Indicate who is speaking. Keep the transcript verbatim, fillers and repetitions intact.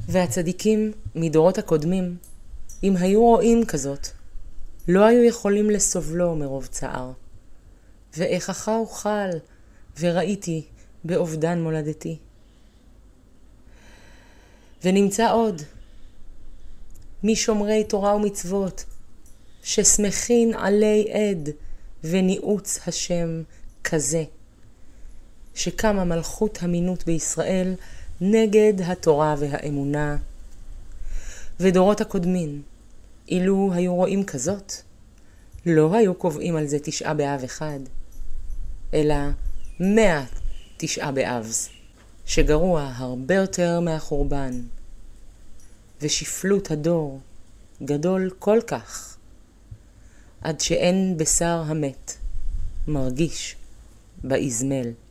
Speaker 1: והצדיקים מדורות הקודמים, אם היו רואים כזאת, לא היו יכולים לסובלו מרוב צער. ואיכך אוכל וראיתי באובדן מולדתי. ונמצא עוד, משומרי תורה ומצוות, ששמחין עלי עד וניעוץ השם כזה, שקמה מלכות המינות בישראל נגד התורה והאמונה. ודורות הקודמים, אילו היו רואים כזאת, לא היו קובעים על זה תשעה באב אחד, אלא מאה תשעה באבס, שגרוע הרבה יותר מהחורבן. ושפלות הדור גדול כל כך, עד שאין בשר המת מרגיש באזמל.